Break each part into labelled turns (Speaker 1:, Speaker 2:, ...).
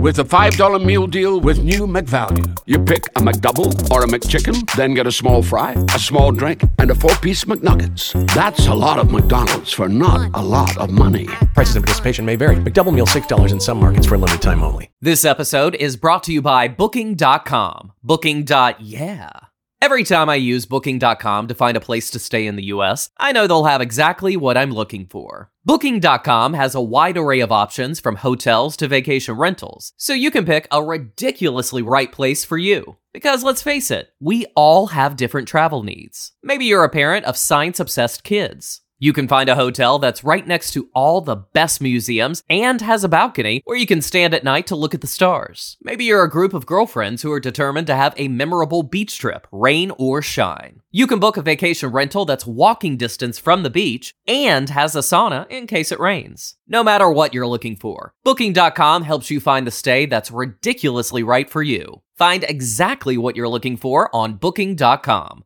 Speaker 1: with a $5 meal deal with new McValue. You pick a McDouble or a McChicken, then get a small fry, a small drink, and a 4-piece McNuggets. That's a lot of McDonald's for not a lot of money.
Speaker 2: Prices and participation may vary. McDouble meal $6 in some markets for a limited time only.
Speaker 3: This episode is brought to you by Booking.com. Booking.yeah. Every time I use Booking.com to find a place to stay in the US, I know they'll have exactly what I'm looking for. Booking.com has a wide array of options from hotels to vacation rentals, so you can pick a ridiculously right place for you. Because let's face it, we all have different travel needs. Maybe you're a parent of science-obsessed kids. You can find a hotel that's right next to all the best museums and has a balcony where you can stand at night to look at the stars. Maybe you're a group of girlfriends who are determined to have a memorable beach trip, rain or shine. You can book a vacation rental that's walking distance from the beach and has a sauna in case it rains. No matter what you're looking for, Booking.com helps you find the stay that's ridiculously right for you. Find exactly what you're looking for on Booking.com.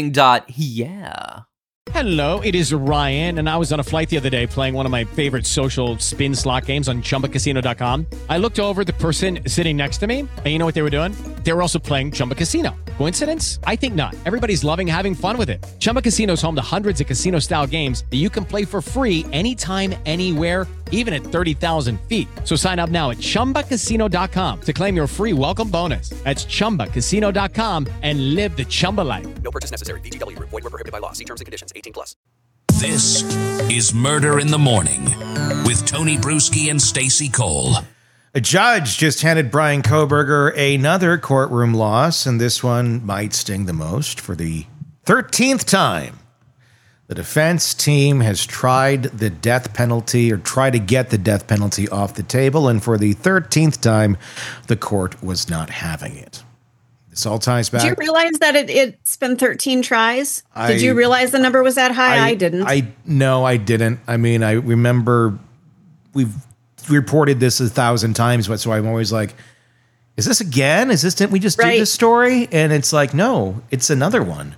Speaker 3: Booking.yeah.
Speaker 4: Hello, it is Ryan, and I was on a flight the other day playing one of my favorite social spin slot games on ChumbaCasino.com. I looked over at the person sitting next to me, and you know what they were doing? They were also playing Chumba Casino. Coincidence? I think not. Everybody's loving having fun with it. Chumba Casino is home to hundreds of casino-style games that you can play for free anytime, anywhere, even at 30,000 feet. So sign up now at ChumbaCasino.com to claim your free welcome bonus. That's ChumbaCasino.com and live the Chumba life.
Speaker 2: No purchase necessary. VGW. Void where prohibited by law. See terms and conditions. 18+.
Speaker 5: This is Murder in the Morning with Tony Bruschi and Stacey Cole.
Speaker 6: A judge just handed Bryan Kohberger another courtroom loss, and this one might sting the most. For the 13th time, the defense team has tried the death penalty, or tried to get the death penalty off the table, and for the 13th time, the court was not having it. This all ties back.
Speaker 7: Did you realize that it's been 13 tries? Did you realize the number was that high? I didn't.
Speaker 6: No, I didn't. I mean, I remember we've reported this 1,000 times, but so I'm always like, is this again? Didn't we just do this story? And it's like, no, it's another one.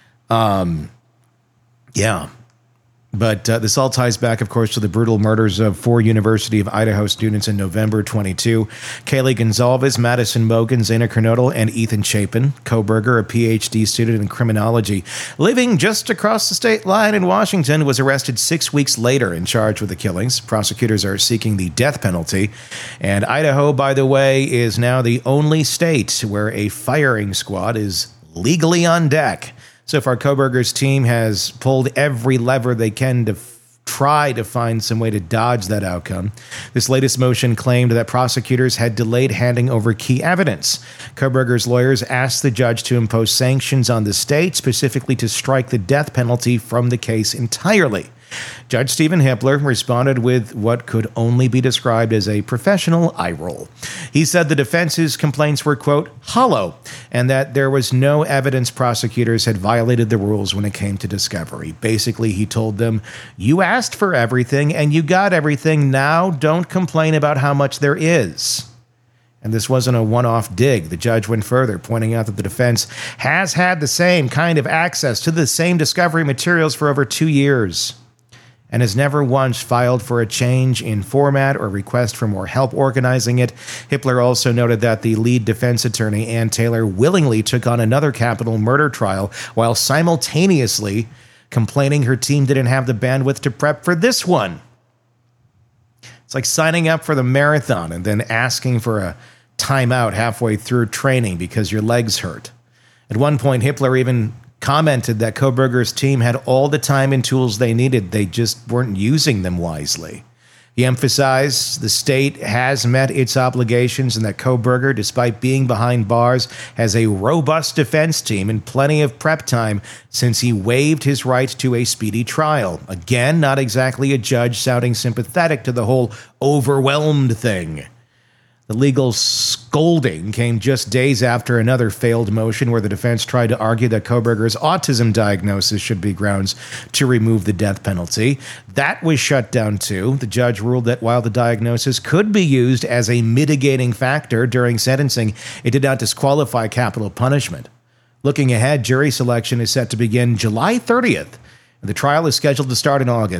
Speaker 6: Yeah. But this all ties back, of course, to the brutal murders of 4 University of Idaho students in November 22. Kaylee Gonzalez, Madison Mogen, Zaina Kernodle, and Ethan Chapin. Kohberger, a PhD student in criminology, living just across the state line in Washington, was arrested 6 weeks later and charged with the killings. Prosecutors are seeking the death penalty. And Idaho, by the way, is now the only state where a firing squad is legally on deck. So far, Kohberger's team has pulled every lever they can to try to find some way to dodge that outcome. This latest motion claimed that prosecutors had delayed handing over key evidence. Kohberger's lawyers asked the judge to impose sanctions on the state, specifically to strike the death penalty from the case entirely. Judge Stephen Hippler responded with what could only be described as a professional eye roll. He said the defense's complaints were, quote, hollow, and that there was no evidence prosecutors had violated the rules when it came to discovery. Basically, he told them, you asked for everything and you got everything. Now don't complain about how much there is. And this wasn't a one-off dig. The judge went further, pointing out that the defense has had the same kind of access to the same discovery materials for over 2 years, and has never once filed for a change in format or request for more help organizing it. Hippler also noted that the lead defense attorney, Ann Taylor, willingly took on another capital murder trial while simultaneously complaining her team didn't have the bandwidth to prep for this one. It's like signing up for the marathon and then asking for a timeout halfway through training because your legs hurt. At one point, Hippler even commented that Kohberger's team had all the time and tools they needed. They just weren't using them wisely. He emphasized the state has met its obligations and that Kohberger, despite being behind bars, has a robust defense team and plenty of prep time since he waived his right to a speedy trial. Again, not exactly a judge sounding sympathetic to the whole overwhelmed thing. The legal scolding came just days after another failed motion where the defense tried to argue that Kohberger's autism diagnosis should be grounds to remove the death penalty. That was shut down too. The judge ruled that while the diagnosis could be used as a mitigating factor during sentencing, it did not disqualify capital punishment. Looking ahead, jury selection is set to begin July 30th, and the trial is scheduled to start in August.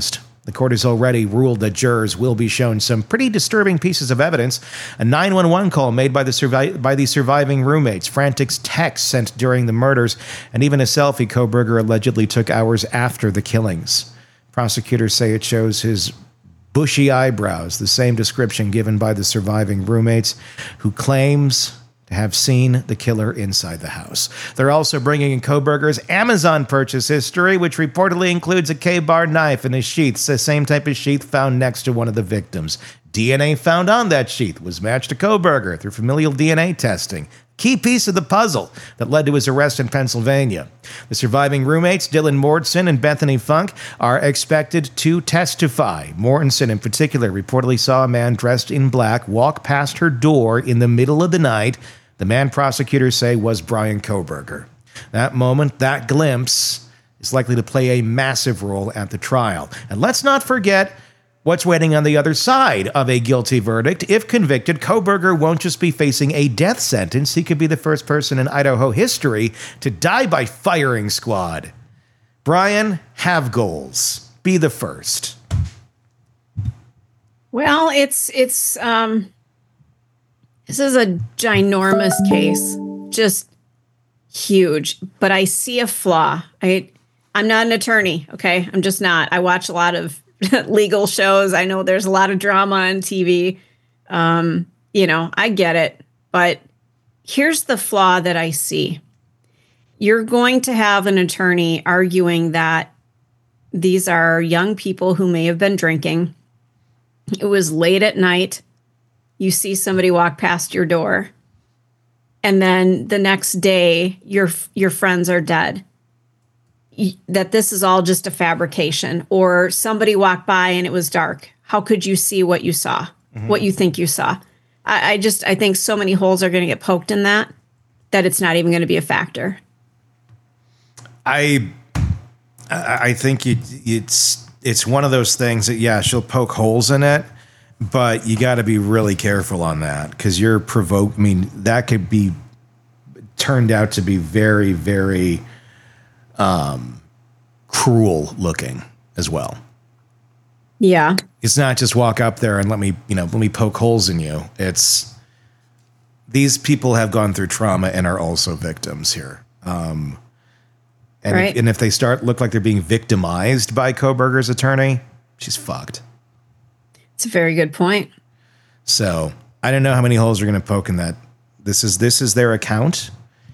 Speaker 6: The court has already ruled that jurors will be shown some pretty disturbing pieces of evidence. A 911 call made by the surviving roommates, frantic texts sent during the murders, and even a selfie Kohberger allegedly took hours after the killings. Prosecutors say it shows his bushy eyebrows, the same description given by the surviving roommates, who claims to have seen the killer inside the house. They're also bringing in Kohberger's Amazon purchase history, which reportedly includes a K-bar knife and a sheath, the same type of sheath found next to one of the victims. DNA found on that sheath was matched to Kohberger through familial DNA testing. Key piece of the puzzle that led to his arrest in Pennsylvania. The surviving roommates, Dylan Mortensen and Bethany Funk, are expected to testify. Mortensen, in particular, reportedly saw a man dressed in black walk past her door in the middle of the night. The man prosecutors say was Bryan Kohberger. That moment, that glimpse, is likely to play a massive role at the trial. And let's not forget what's waiting on the other side of a guilty verdict. If convicted, Kohberger won't just be facing a death sentence. He could be the first person in Idaho history to die by firing squad. Brian, have goals. Be the first.
Speaker 7: Well, this is a ginormous case, just huge. But I see a flaw. I'm not an attorney, okay? I'm just not. I watch a lot of legal shows. I know there's a lot of drama on TV. I get it. But here's the flaw that I see. You're going to have an attorney arguing that these are young people who may have been drinking. It was late at night. You see somebody walk past your door. And then the next day, your friends are dead. That this is all just a fabrication, or somebody walked by and it was dark. How could you see what you saw, what you think you saw? I think so many holes are going to get poked in that it's not even going to be a factor.
Speaker 6: I think it's one of those things that, yeah, she'll poke holes in it, but you got to be really careful on that because you're provoked. I mean, that could be turned out to be very, very cruel looking as well.
Speaker 7: Yeah.
Speaker 6: It's not just walk up there and let me poke holes in you. It's these people have gone through trauma and are also victims here. Right. If they look like they're being victimized by Kohberger's attorney, she's fucked.
Speaker 7: It's a very good point.
Speaker 6: So I don't know how many holes are going to poke in that. This is their account.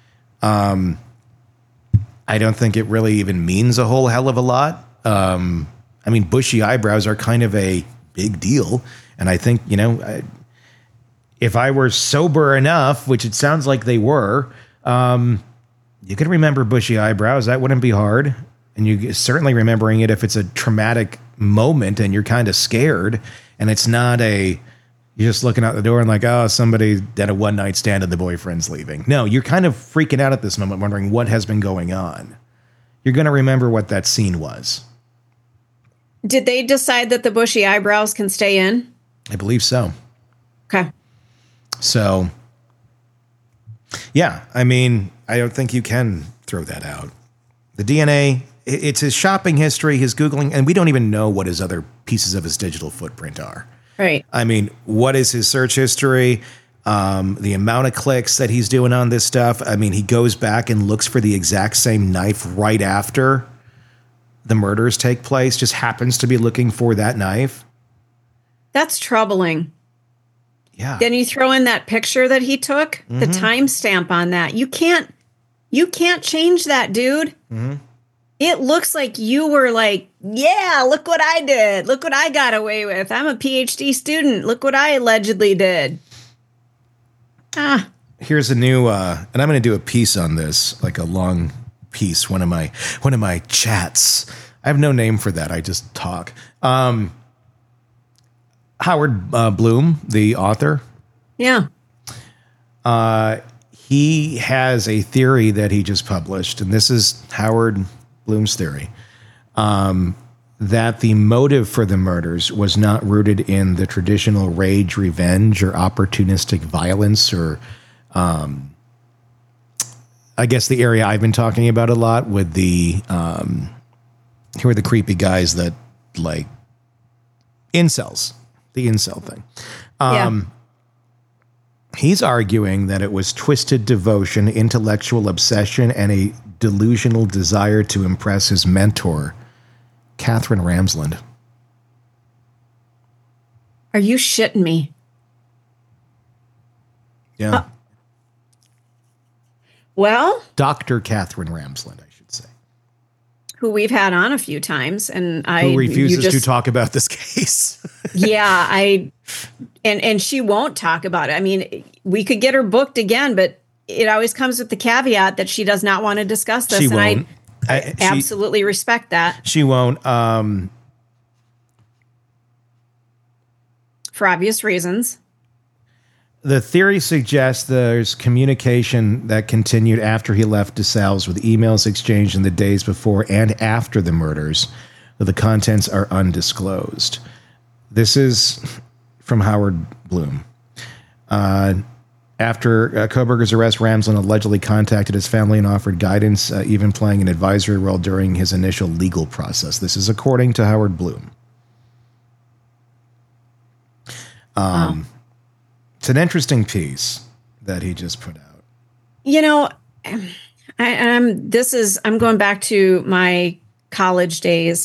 Speaker 6: I don't think it really even means a whole hell of a lot. Bushy eyebrows are kind of a big deal. And I think, if I were sober enough, which it sounds like they were, you could remember bushy eyebrows. That wouldn't be hard. And you certainly remembering it if it's a traumatic moment and you're kind of scared and it's not you're just looking out the door and like, oh, somebody had a one-night stand and the boyfriend's leaving. No, you're kind of freaking out at this moment, wondering what has been going on. You're going to remember what that scene was.
Speaker 7: Did they decide that the bushy eyebrows can stay in?
Speaker 6: I believe so.
Speaker 7: Okay.
Speaker 6: So, yeah, I don't think you can throw that out. The DNA, it's his shopping history, his Googling, and we don't even know what his other pieces of his digital footprint are.
Speaker 7: Right.
Speaker 6: What is his search history? The amount of clicks that he's doing on this stuff. He goes back and looks for the exact same knife right after the murders take place, just happens to be looking for that knife.
Speaker 7: That's troubling.
Speaker 6: Yeah.
Speaker 7: Then you throw in that picture that he took, the timestamp on that. You can't change that, dude. Mm-hmm. It looks like you were like, yeah, look what I did. Look what I got away with. I'm a PhD student. Look what I allegedly did.
Speaker 6: Here's a new, and I'm going to do a piece on this, like a long piece. One of my chats. I have no name for that. I just talk. Howard Bloom, the author.
Speaker 7: Yeah.
Speaker 6: He has a theory that he just published, and this is Howard Bloom's theory, that the motive for the murders was not rooted in the traditional rage, revenge, or opportunistic violence, or I guess the area I've been talking about a lot with the who are the creepy guys that like incels, the incel thing. He's arguing that it was twisted devotion, intellectual obsession, and a delusional desire to impress his mentor, Katherine Ramsland.
Speaker 7: Are you shitting me?
Speaker 6: Yeah.
Speaker 7: Well,
Speaker 6: Dr. Katherine Ramsland, I should say.
Speaker 7: Who we've had on a few times, and
Speaker 6: who refuses to talk about this case.
Speaker 7: And she won't talk about it. I mean, we could get her booked again, but it always comes with the caveat that she does not want to discuss this.
Speaker 6: She
Speaker 7: and
Speaker 6: won't.
Speaker 7: I absolutely respect that.
Speaker 6: She won't.
Speaker 7: For obvious reasons.
Speaker 6: The theory suggests there's communication that continued after he left DeSalles with emails exchanged in the days before and after the murders, but the contents are undisclosed. This is from Howard Bloom. After Kohberger's arrest, Ramsland allegedly contacted his family and offered guidance, even playing an advisory role during his initial legal process. This is according to Howard Bloom. It's an interesting piece that he just put out.
Speaker 7: You know, I'm going back to my college days.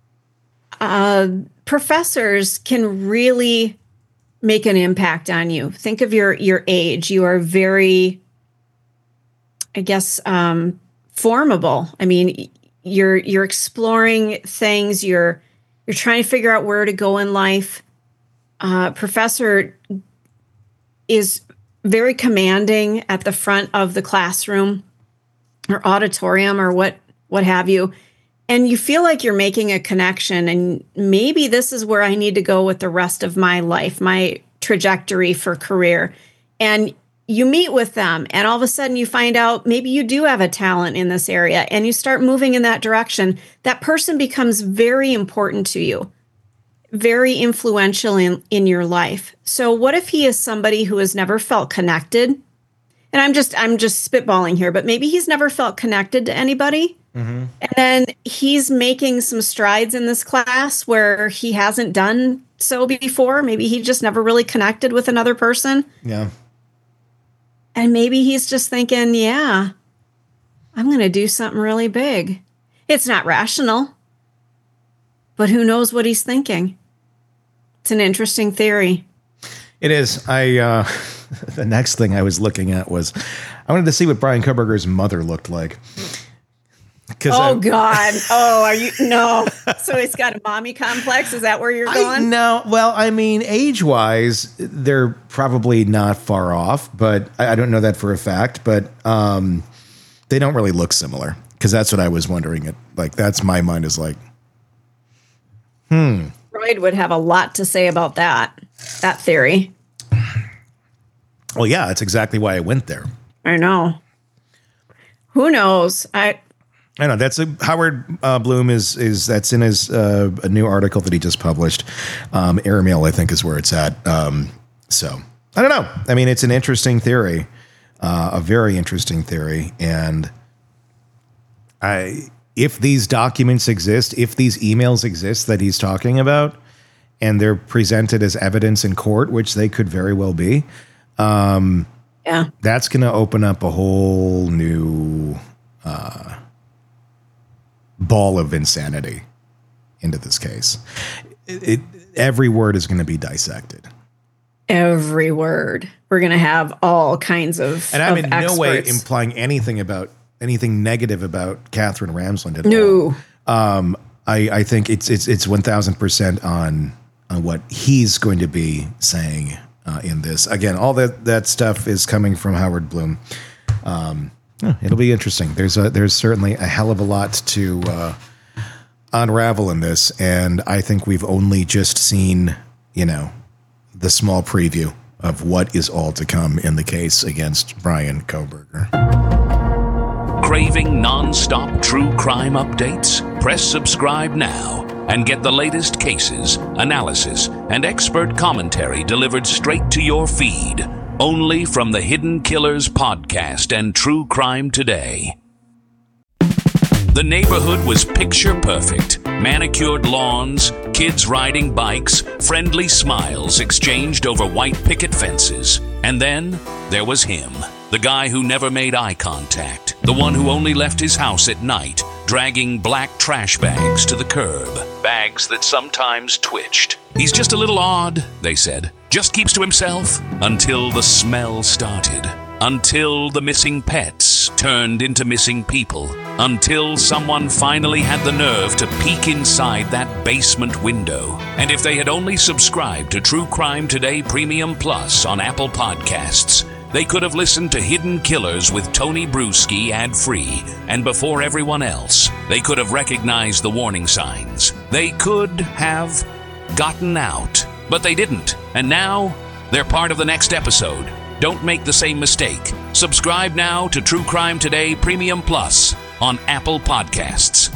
Speaker 7: Professors can really make an impact on you. Think of your age. You are very, I guess, formable. I mean, you're exploring things. You're trying to figure out where to go in life. Professor is very commanding at the front of the classroom or auditorium or what have you. And you feel like you're making a connection, and maybe this is where I need to go with the rest of my life, my trajectory for career. And you meet with them, and all of a sudden you find out maybe you do have a talent in this area, and you start moving in that direction. That person becomes very important to you, very influential in your life. So what if he is somebody who has never felt connected? And I'm just spitballing here, but maybe he's never felt connected to anybody. Mm-hmm. And then he's making some strides in this class where he hasn't done so before. Maybe he just never really connected with another person.
Speaker 6: Yeah.
Speaker 7: And maybe he's just thinking, yeah, I'm going to do something really big. It's not rational, but who knows what he's thinking? It's an interesting theory.
Speaker 6: It is. The next thing I was looking at was I wanted to see what Bryan Kohberger's mother looked like.
Speaker 7: God. Oh, are you? No. So he's got a mommy complex. Is that where you're going?
Speaker 6: No. Well, I mean, age-wise, they're probably not far off, but I don't know that for a fact. But they don't really look similar, because that's what I was wondering. That's my mind is like,
Speaker 7: Freud would have a lot to say about that theory.
Speaker 6: Well, yeah, that's exactly why I went there.
Speaker 7: I know. Who knows? I
Speaker 6: know that's Howard Bloom is that's in his a new article that he just published. Airmail, I think, is where it's at. So I don't know. I mean, it's an interesting theory, a very interesting theory, and if these documents exist, if these emails exist that he's talking about, and they're presented as evidence in court, which they could very well be, that's going to open up a whole new ball of insanity into this case. Every word is going to be dissected.
Speaker 7: Every word. We're going to have all kinds of
Speaker 6: And I'm in
Speaker 7: experts.
Speaker 6: no way implying anything negative about Katherine Ramsland at all.
Speaker 7: No.
Speaker 6: I think it's 1,000% on what he's going to be saying in this. Again, all that stuff is coming from Howard Bloom. It'll be interesting. There's certainly a hell of a lot to unravel in this, and I think we've only just seen, the small preview of what is all to come in the case against Bryan Kohberger.
Speaker 5: Craving non-stop true crime updates? Press subscribe now and get the latest cases, analysis, and expert commentary delivered straight to your feed. Only from the Hidden Killers podcast and True Crime Today. The neighborhood was picture perfect. Manicured lawns, kids riding bikes, friendly smiles exchanged over white picket fences. And then there was him, the guy who never made eye contact, the one who only left his house at night, dragging black trash bags to the curb, bags that sometimes twitched. He's just a little odd, they said, just keeps to himself, until the smell started. Until the missing pets turned into missing people. Until someone finally had the nerve to peek inside that basement window. And if they had only subscribed to True Crime Today Premium Plus on Apple Podcasts, they could have listened to Hidden Killers with Tony Bruschi ad-free. And before everyone else, they could have recognized the warning signs. They could have gotten out. But they didn't. And now, they're part of the next episode. Don't make the same mistake. Subscribe now to True Crime Today Premium Plus on Apple Podcasts.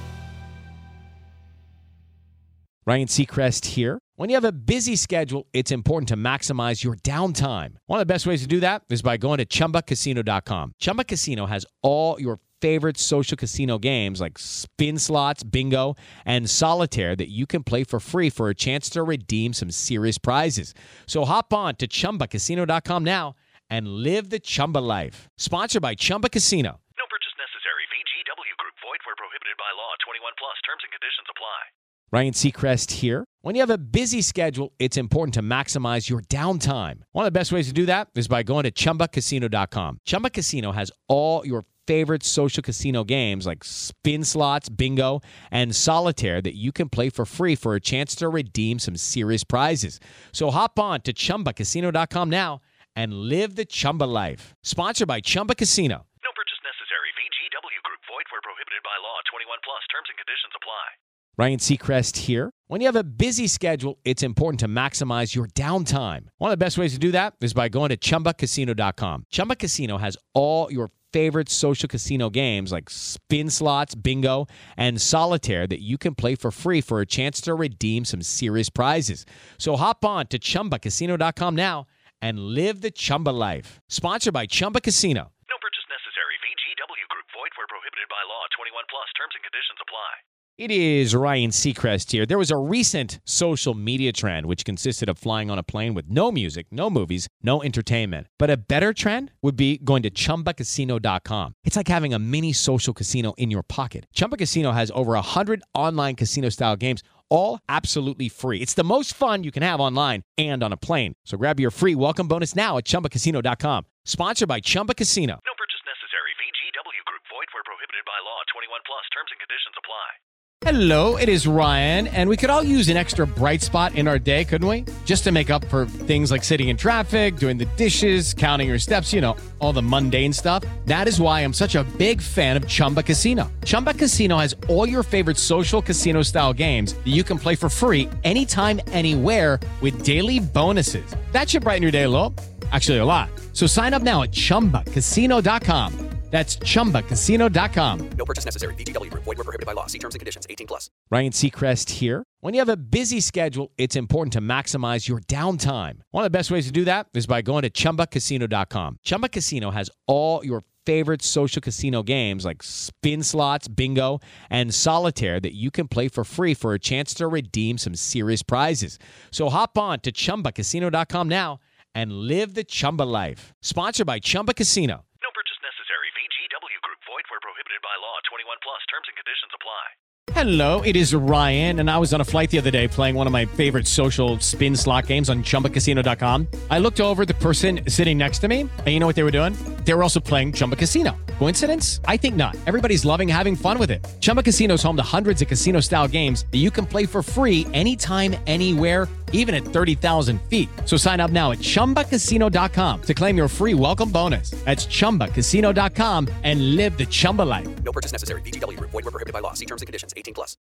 Speaker 4: Ryan Seacrest here. When you have a busy schedule, it's important to maximize your downtime. One of the best ways to do that is by going to ChumbaCasino.com. Chumba Casino has all your favorite social casino games like spin slots, bingo, and solitaire that you can play for free for a chance to redeem some serious prizes. So hop on to ChumbaCasino.com now and live the Chumba life. Sponsored by Chumba Casino.
Speaker 8: No purchase necessary. VGW Group. Void where prohibited by law. 21 plus. Terms and conditions apply.
Speaker 4: Ryan Seacrest here. When you have a busy schedule, it's important to maximize your downtime. One of the best ways to do that is by going to ChumbaCasino.com. Chumba Casino has all your favorite social casino games like spin slots, bingo, and solitaire that you can play for free for a chance to redeem some serious prizes. So hop on to ChumbaCasino.com now and live the Chumba life. Sponsored by Chumba Casino.
Speaker 8: No purchase necessary. VGW Group. Void where prohibited by law. 21 plus. Terms and conditions apply.
Speaker 4: Ryan Seacrest here. When you have a busy schedule, it's important to maximize your downtime. One of the best ways to do that is by going to ChumbaCasino.com. Chumba Casino has all your favorite social casino games like spin slots, bingo, and solitaire that you can play for free for a chance to redeem some serious prizes. So hop on to ChumbaCasino.com now and live the Chumba life. Sponsored by Chumba Casino.
Speaker 8: No purchase necessary. VGW Group. Void where prohibited by law. 21 plus. Terms and conditions apply.
Speaker 4: It is Ryan Seacrest here. There was a recent social media trend which consisted of flying on a plane with no music, no movies, no entertainment. But a better trend would be going to ChumbaCasino.com. It's like having a mini social casino in your pocket. Chumba Casino has over 100 online casino-style games, all absolutely free. It's the most fun you can have online and on a plane. So grab your free welcome bonus now at ChumbaCasino.com. Sponsored by Chumba Casino.
Speaker 8: No purchase necessary. VGW Group. Void where prohibited by law. 21 plus. Terms and conditions apply.
Speaker 4: Hello, it is Ryan, and we could all use an extra bright spot in our day, couldn't we? Just to make up for things like sitting in traffic, doing the dishes, counting your steps, you know, all the mundane stuff. That is why I'm such a big fan of Chumba Casino. Chumba Casino has all your favorite social casino-style games that you can play for free anytime, anywhere with daily bonuses. That should brighten your day a little. Actually, a lot. So sign up now at ChumbaCasino.com. That's ChumbaCasino.com.
Speaker 2: No purchase necessary. VGW Group. Void where prohibited by law. See terms and conditions. 18 plus.
Speaker 4: Ryan Seacrest here. When you have a busy schedule, it's important to maximize your downtime. One of the best ways to do that is by going to ChumbaCasino.com. Chumba Casino has all your favorite social casino games like spin slots, bingo, and solitaire that you can play for free for a chance to redeem some serious prizes. So hop on to ChumbaCasino.com now and live the Chumba life. Sponsored by Chumba Casino.
Speaker 8: No purchase necessary. VGW Group. Void where prohibited by law. 21 plus. Terms and conditions apply.
Speaker 4: Hello, it is Ryan, and I was on a flight the other day playing one of my favorite social spin slot games on ChumbaCasino.com. I looked over at the person sitting next to me, and you know what they were doing? They were also playing Chumba Casino. Coincidence? I think not. Everybody's loving having fun with it. Chumba Casino is home to hundreds of casino-style games that you can play for free anytime, anywhere, even at 30,000 feet. So sign up now at ChumbaCasino.com to claim your free welcome bonus. That's ChumbaCasino.com and live the Chumba life.
Speaker 2: No purchase necessary. VGW Group. Void where prohibited by law. See terms and conditions. 18 plus.